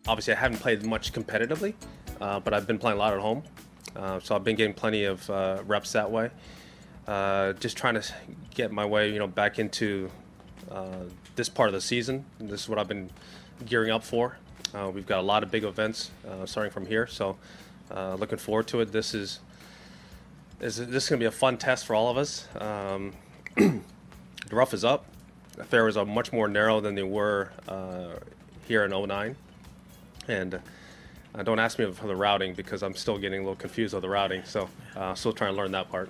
obviously I haven't played much competitively, but I've been playing a lot at home. So I've been getting plenty of reps that way. Just trying to get my way, back into this part of the season. This is what I've been gearing up for. We've got a lot of big events starting from here, so looking forward to it. This is going to be a fun test for all of us. The rough is up. The fairways are much more narrow than they were here in '09, and don't ask me for the routing because I'm still getting a little confused with the routing, so still trying to learn that part.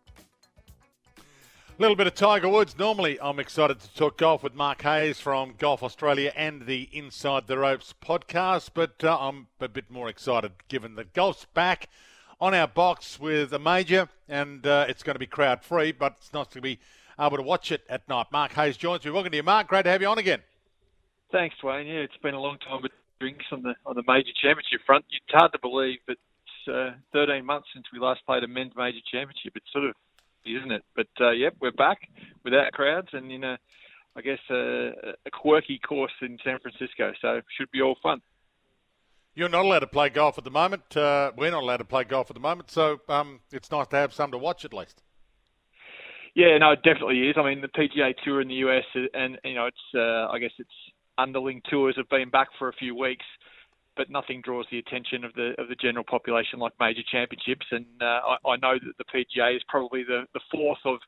A little bit of Tiger Woods. Normally, I'm excited to talk golf with Mark Hayes from Golf Australia and the Inside the Ropes podcast, but I'm a bit more excited given that golf's back on our box with a major, and it's going to be crowd-free, but it's nice to be able to watch it at night. Mark Hayes joins me. Welcome to you, Mark. Great to have you on again. Thanks, Dwayne. Yeah, it's been a long time with drinks on the major championship front. It's hard to believe, but it's 13 months since we last played a men's major championship. It's sort of, isn't it? But we're back without crowds and in a quirky course in San Francisco. So should be all fun. You're not allowed to play golf at the moment. We're not allowed to play golf at the moment, so it's nice to have some to watch at least. Yeah, no, it definitely is. I mean, the PGA Tour in the US, and it's I guess its underling tours have been back for a few weeks, but nothing draws the attention of the general population like major championships. And I know that the PGA is probably the fourth of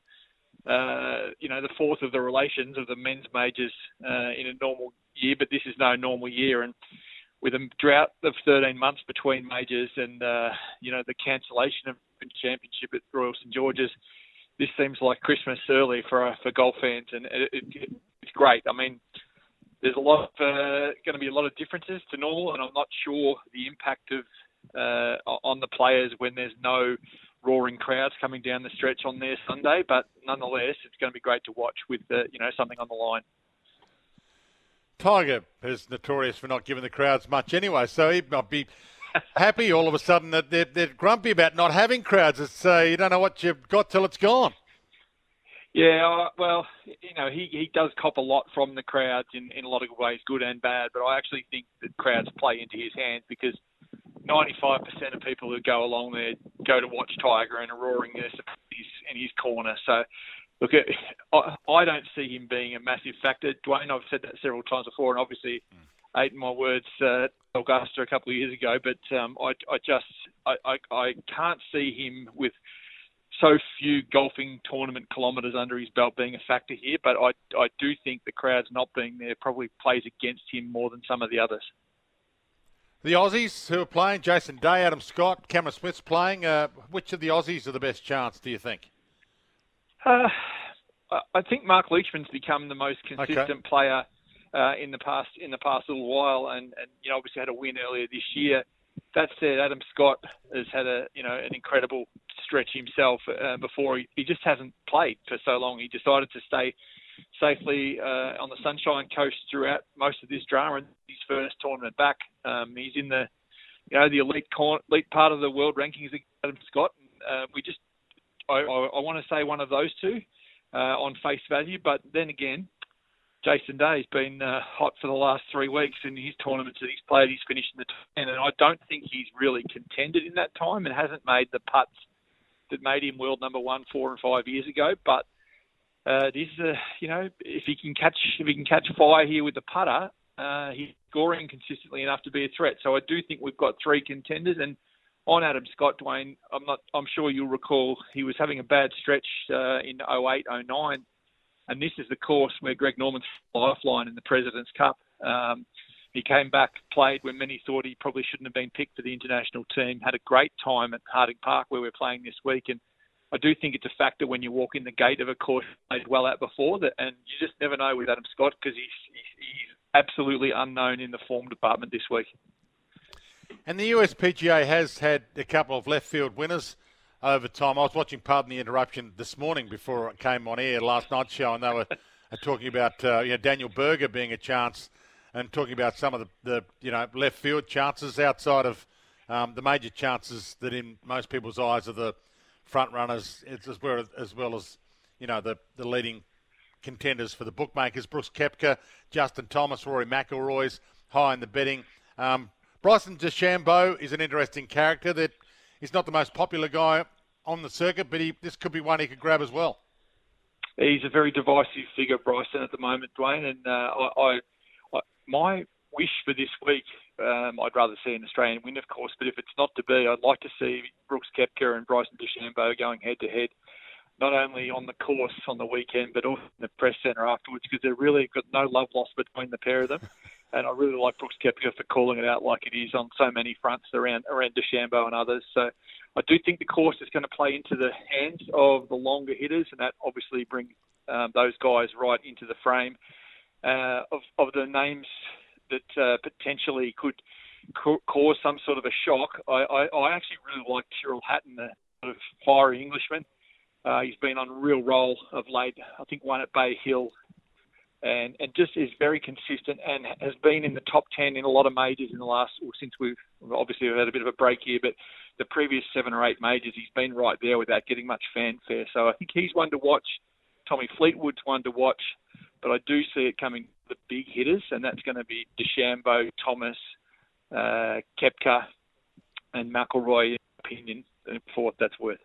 the relations of the men's majors in a normal year, but this is no normal year. And with a drought of 13 months between majors and the cancellation of the championship at Royal St George's, this seems like Christmas early for golf fans, and it's great. I mean, there's going to be a lot of differences to normal, and I'm not sure the impact of on the players when there's no roaring crowds coming down the stretch on their Sunday. But nonetheless, it's going to be great to watch with something on the line. Tiger is notorious for not giving the crowds much anyway, so he might be happy all of a sudden that they're grumpy about not having crowds. It's you don't know what you've got till it's gone. Yeah, well, he does cop a lot from the crowds in a lot of ways, good and bad, but I actually think that crowds play into his hands because 95% of people who go along there go to watch Tiger and are roaring their sympathies in his corner. So, look, I don't see him being a massive factor. Dwayne, I've said that several times before, and obviously ate my words at Augusta a couple of years ago, but I can't see him with so few golfing tournament kilometres under his belt being a factor here, but I do think the crowds not being there probably plays against him more than some of the others. The Aussies who are playing, Jason Day, Adam Scott, Cameron Smith's playing, which of the Aussies are the best chance, do you think? I think Mark Leishman's become the most consistent player in the past little while, and obviously had a win earlier this year. That said, Adam Scott has had an incredible stretch himself before he just hasn't played for so long. He decided to stay safely on the Sunshine Coast throughout most of this drama, and his first tournament back. He's in the elite part of the world rankings, Adam Scott. I want to say one of those two on face value, but then again, Jason Day's been hot for the last 3 weeks in his tournaments that he's played. He's finished in the top 10, and I don't think he's really contended in that time and hasn't made the putts that made him world number 1 4 and 5 years ago. But this is if he can catch fire here with the putter, he's scoring consistently enough to be a threat. So I do think we've got 3 contenders. And on Adam Scott, Dwayne, I'm sure you'll recall he was having a bad stretch in 08, 09. And this is the course where Greg Norman's lifeline in the President's Cup. He came back, played when many thought he probably shouldn't have been picked for the international team, had a great time at Harding Park where we're playing this week. And I do think it's a factor when you walk in the gate of a course played well at before, and you just never know with Adam Scott because he's absolutely unknown in the form department this week. And the USPGA has had a couple of left field winners over time. I was watching, pardon the interruption, this morning before it came on air, last night's show, and they were talking about Daniel Berger being a chance and talking about some of the left field chances outside of the major chances that in most people's eyes are the front runners as well as the leading contenders for the bookmakers. Brooks Koepka, Justin Thomas, Rory McIlroy's high in the betting. Bryson DeChambeau is an interesting character. That he's not the most popular guy on the circuit, but this could be one he could grab as well. He's a very divisive figure, Bryson, at the moment, Dwayne. And my wish for this week, I'd rather see an Australian win, of course, but if it's not to be, I'd like to see Brooks Koepka and Bryson DeChambeau going head-to-head, not only on the course on the weekend, but also in the press centre afterwards, because they've really got no love lost between the pair of them. And I really like Brooks Koepka for calling it out like it is on so many fronts around DeChambeau and others. So I do think the course is going to play into the hands of the longer hitters, and that obviously brings those guys right into the frame. Of the names that potentially could cause some sort of a shock, I actually really like Tyrrell Hatton, the sort of fiery Englishman. He's been on a real roll of late. I think won at Bay Hill, and just is very consistent and has been in the top 10 in a lot of majors in the last, since we've had a bit of a break here, but the previous 7 or 8 majors, he's been right there without getting much fanfare. So I think he's one to watch. Tommy Fleetwood's one to watch, but I do see it coming to the big hitters, and that's going to be DeChambeau, Thomas, Koepka, and McIlroy, in my opinion, for what that's worth.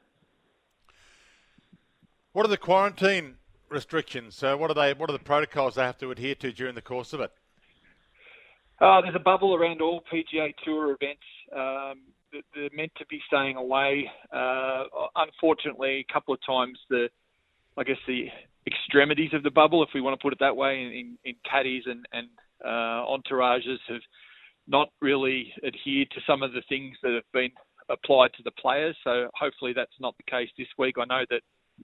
What are the quarantine restrictions? So what are the protocols they have to adhere to during the course of it? There's a bubble around all PGA Tour events. They're meant to be staying away. Unfortunately, a couple of times the extremities of the bubble, if we want to put it that way, in caddies and entourages have not really adhered to some of the things that have been applied to the players. So hopefully that's not the case this week. I know that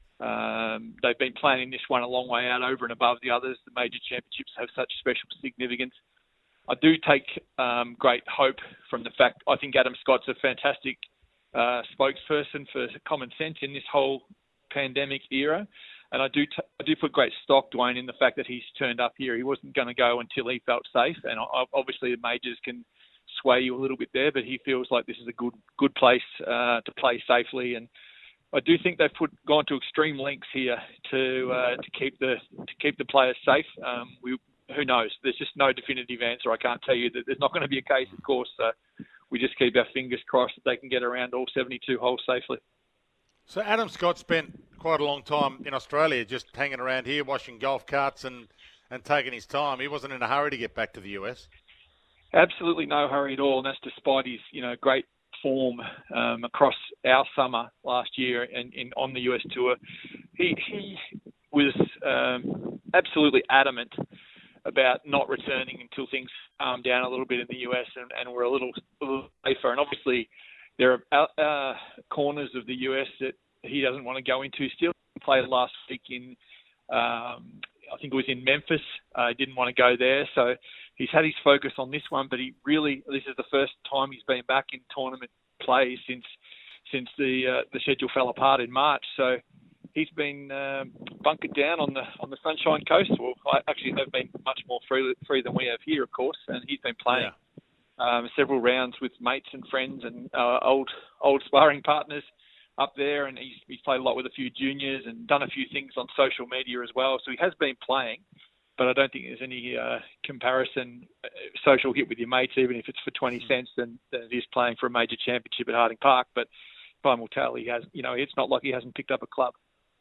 they've been planning this one a long way out over and above the others. The major championships have such special significance. I do take great hope from the fact I think Adam Scott's a fantastic spokesperson for common sense in this whole pandemic era. And I do put great stock, Dwayne, in the fact that he's turned up here. He wasn't going to go until he felt safe. And obviously the majors can sway you a little bit there, but he feels like this is a good place to play safely. And I do think they've gone to extreme lengths here to keep the players safe. Who knows? There's just no definitive answer. I can't tell you that there's not going to be a case, of course. So we just keep our fingers crossed that they can get around all 72 holes safely. So Adam Scott spent quite a long time in Australia, just hanging around here, washing golf carts and taking his time. He wasn't in a hurry to get back to the US. Absolutely no hurry at all, and that's despite his great form across our summer last year and on the US tour. He was absolutely adamant about not returning until things calmed down a little bit in the US and were a little safer. And obviously there are corners of the US that he doesn't want to go into still. He played last week in, I think it was in Memphis. He didn't want to go there. So he's had his focus on this one, but this is the first time he's been back in tournament play since the schedule fell apart in March. So he's been bunkered down on the Sunshine Coast. Well, actually, they've been much more free than we have here, of course, and he's been playing several rounds with mates and friends and old sparring partners up there, and he's played a lot with a few juniors and done a few things on social media as well. So he has been playing, but I don't think there's any comparison social hit with your mates, even if it's for 20 cents, than it is playing for a major championship at Harding Park. But time will tell. He has, it's not like he hasn't picked up a club.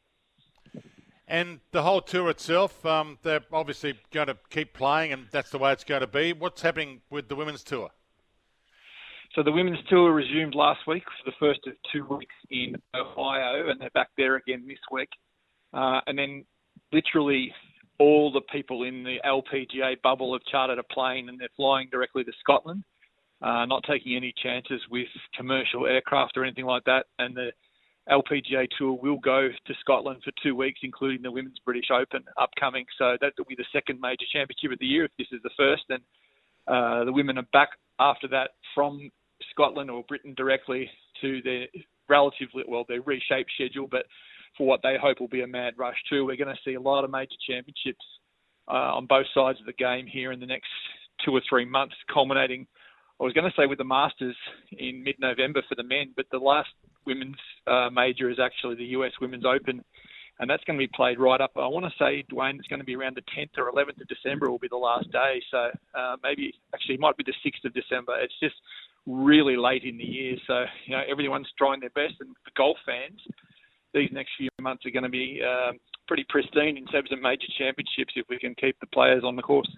And the whole tour itself, they're obviously going to keep playing, and that's the way it's going to be. What's happening with the women's tour? So the women's tour resumed last week for the first of 2 weeks in Ohio, and they're back there again this week. And then literally all the people in the LPGA bubble have chartered a plane, and they're flying directly to Scotland, not taking any chances with commercial aircraft or anything like that. And the LPGA Tour will go to Scotland for 2 weeks, including the Women's British Open upcoming. So that will be the second major championship of the year if this is the first. And the women are back after that from Scotland or Britain directly to their their reshaped schedule, but for what they hope will be a mad rush too. We're going to see a lot of major championships on both sides of the game here in the next 2 or 3 months, culminating, I was going to say, with the Masters in mid-November for the men, but the last women's major is actually the US Women's Open and that's going to be played right up. I want to say, Dwayne, it's going to be around the 10th or 11th of December will be the last day. So maybe actually it might be the 6th of December. It's just really late in the year. So, everyone's trying their best. And for golf fans, these next few months are going to be pretty pristine in terms of major championships if we can keep the players on the course.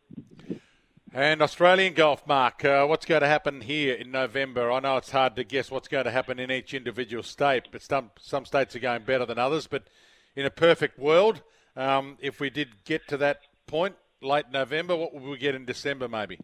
And Australian golf, Mark, what's going to happen here in November? I know it's hard to guess what's going to happen in each individual state, but some states are going better than others. But in a perfect world, if we did get to that point, late November, what will we get in December maybe?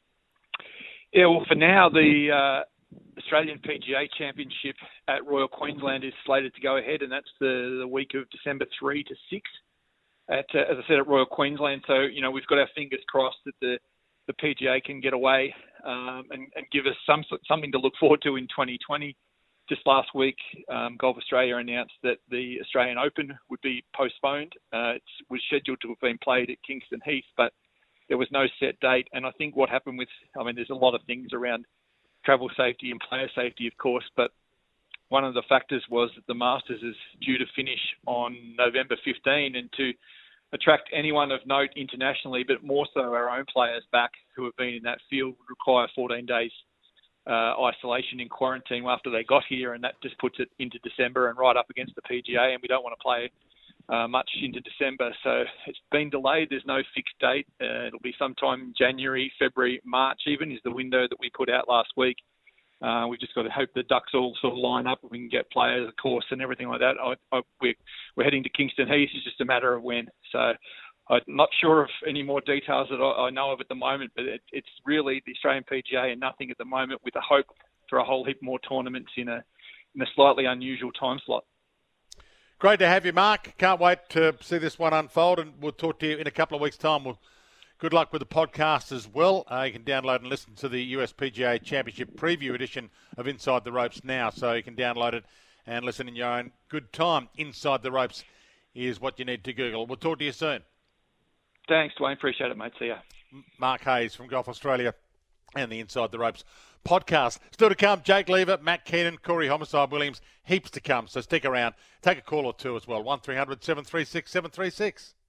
Yeah, well, for now, the Australian PGA Championship at Royal Queensland is slated to go ahead, and that's the week of December 3 to 6, as I said, at Royal Queensland. So, we've got our fingers crossed that the PGA can get away and give us something to look forward to in 2020. Just last week, Golf Australia announced that the Australian Open would be postponed. It was scheduled to have been played at Kingston Heath, but there was no set date. And I think what happened there's a lot of things around travel safety and player safety, of course, but one of the factors was that the Masters is due to finish on November 15, and to attract anyone of note internationally, but more so our own players back who have been in that field would require 14 days isolation in quarantine after they got here, and that just puts it into December and right up against the PGA, and we don't want to play much into December. So it's been delayed. There's no fixed date. It'll be sometime in January, February, March even is the window that we put out last week. We've just got to hope the ducks all sort of line up and we can get players, of course, and everything like that. We're heading to Kingston Heath. It's just a matter of when. So I'm not sure of any more details that I know of at the moment, but it's really the Australian PGA and nothing at the moment, with a hope for a whole heap more tournaments in a slightly unusual time slot. Great to have you, Mark. Can't wait to see this one unfold, and we'll talk to you in a couple of weeks' time. Good luck with the podcast as well. You can download and listen to the USPGA Championship preview edition of Inside the Ropes now, so you can download it and listen in your own good time. Inside the Ropes is what you need to Google. We'll talk to you soon. Thanks, Dwayne. Appreciate it, mate. See ya. Mark Hayes from Golf Australia and the Inside the Ropes podcast. Still to come, Jake Lever, Matt Keenan, Corey Homicide Williams, heaps to come, so stick around. Take a call or two as well, 1300 736 736.